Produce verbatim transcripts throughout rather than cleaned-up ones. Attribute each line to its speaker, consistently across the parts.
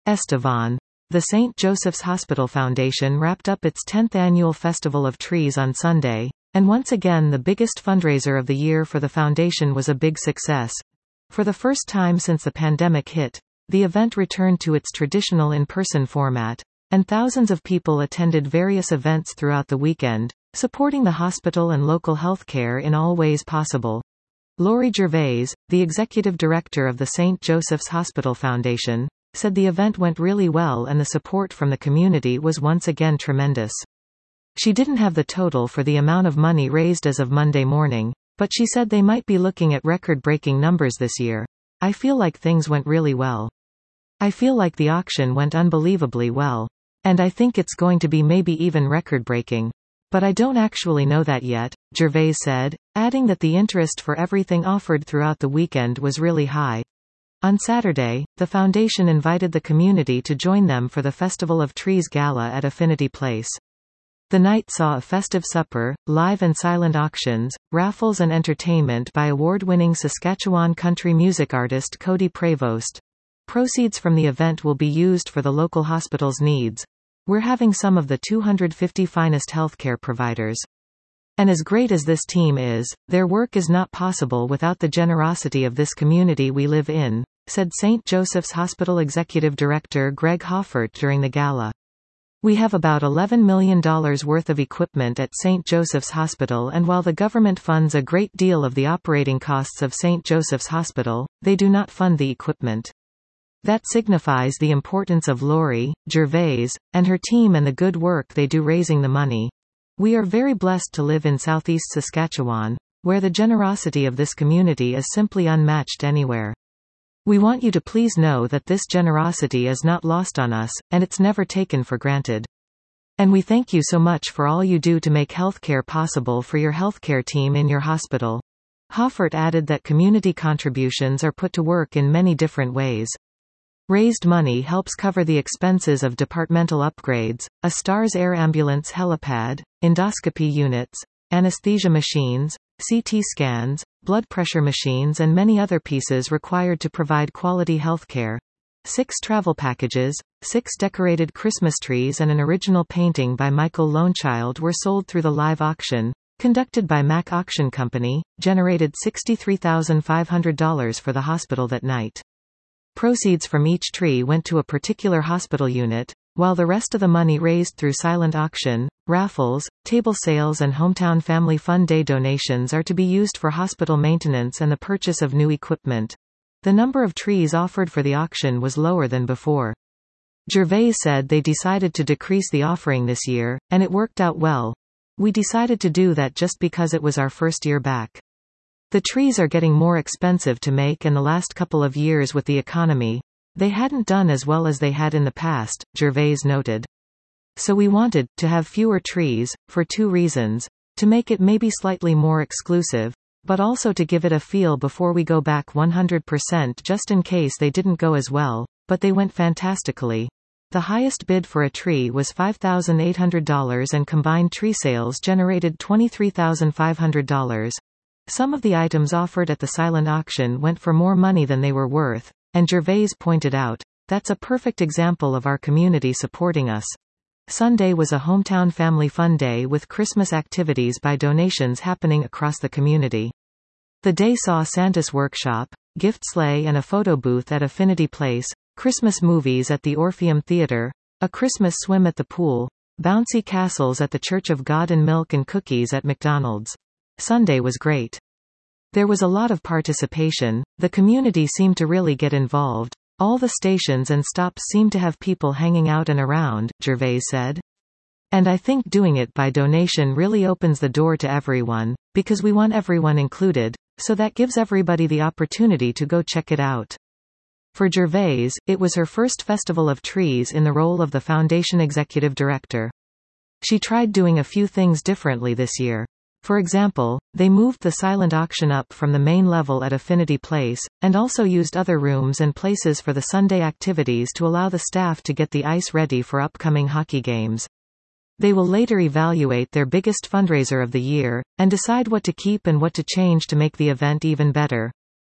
Speaker 1: Estevan. The Saint Joseph's Hospital Foundation wrapped up its tenth annual Festival of Trees on Sunday, and once again the biggest fundraiser of the year for the foundation was a big success. For the first time since the pandemic hit, the event returned to its traditional in-person format, and thousands of people attended various events throughout the weekend, supporting the hospital and local healthcare in all ways possible. Laurie Gervais, the executive director of the Saint Joseph's Hospital Foundation, said the event went really well and the support from the community was once again tremendous. She didn't have the total for the amount of money raised as of Monday morning, but she said they might be looking at record-breaking numbers this year. I feel like things went really well. I feel like the auction went unbelievably well. And I think it's going to be maybe even record-breaking. But I don't actually know that yet, Gervais said, adding that the interest for everything offered throughout the weekend was really high. On Saturday, the foundation invited the community to join them for the Festival of Trees Gala at Affinity Place. The night saw a festive supper, live and silent auctions, raffles and entertainment by award-winning Saskatchewan country music artist Cody Prevost. Proceeds from the event will be used for the local hospital's needs. We're having some of the two hundred fifty finest healthcare providers. And as great as this team is, their work is not possible without the generosity of this community we live in, said Saint Joseph's Hospital Executive Director Greg Hoffert during the gala. We have about eleven million dollars worth of equipment at Saint Joseph's Hospital, and while the government funds a great deal of the operating costs of Saint Joseph's Hospital, they do not fund the equipment. That signifies the importance of Laurie, Gervais, and her team and the good work they do raising the money. We are very blessed to live in southeast Saskatchewan, where the generosity of this community is simply unmatched anywhere. We want you to please know that this generosity is not lost on us, and it's never taken for granted. And we thank you so much for all you do to make healthcare possible for your healthcare team in your hospital. Hoffert added that community contributions are put to work in many different ways. Raised money helps cover the expenses of departmental upgrades, a STARS air ambulance helipad, endoscopy units, anesthesia machines, C T scans, blood pressure machines and many other pieces required to provide quality healthcare. Six travel packages, six decorated Christmas trees and an original painting by Michael Lonechild were sold through the live auction, conducted by Mac Auction Company, generated sixty-three thousand five hundred dollars for the hospital that night. Proceeds from each tree went to a particular hospital unit, while the rest of the money raised through silent auction, raffles, table sales and Hometown Family Fun Day donations are to be used for hospital maintenance and the purchase of new equipment. The number of trees offered for the auction was lower than before. Gervais said they decided to decrease the offering this year, and it worked out well. We decided to do that just because it was our first year back. The trees are getting more expensive to make, and the last couple of years with the economy, they hadn't done as well as they had in the past, Gervais noted. So we wanted to have fewer trees, for two reasons: to make it maybe slightly more exclusive, but also to give it a feel before we go back one hundred percent just in case they didn't go as well, but they went fantastically. The highest bid for a tree was five thousand eight hundred dollars and combined tree sales generated twenty-three thousand five hundred dollars. Some of the items offered at the silent auction went for more money than they were worth, and Gervais pointed out, "That's a perfect example of our community supporting us." Sunday was a Hometown Family Fun Day with Christmas activities by donations happening across the community. The day saw Santa's workshop, gift sleigh and a photo booth at Affinity Place, Christmas movies at the Orpheum Theatre, a Christmas swim at the pool, bouncy castles at the Church of God and milk and cookies at McDonald's. Sunday was great. There was a lot of participation, the community seemed to really get involved. All the stations and stops seemed to have people hanging out and around, Gervais said. And I think doing it by donation really opens the door to everyone, because we want everyone included, so that gives everybody the opportunity to go check it out. For Gervais, it was her first Festival of Trees in the role of the foundation executive director. She tried doing a few things differently this year. For example, they moved the silent auction up from the main level at Affinity Place, and also used other rooms and places for the Sunday activities to allow the staff to get the ice ready for upcoming hockey games. They will later evaluate their biggest fundraiser of the year, and decide what to keep and what to change to make the event even better.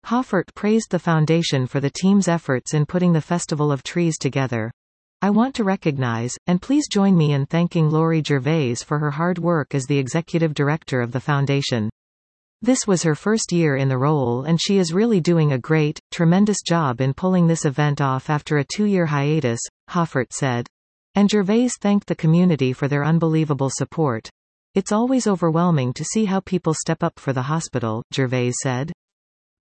Speaker 1: Hoffert praised the foundation for the team's efforts in putting the Festival of Trees together. I want to recognize, and please join me in thanking Laurie Gervais for her hard work as the executive director of the foundation. This was her first year in the role and she is really doing a great, tremendous job in pulling this event off after a two-year hiatus, Hoffert said. And Gervais thanked the community for their unbelievable support. It's always overwhelming to see how people step up for the hospital, Gervais said.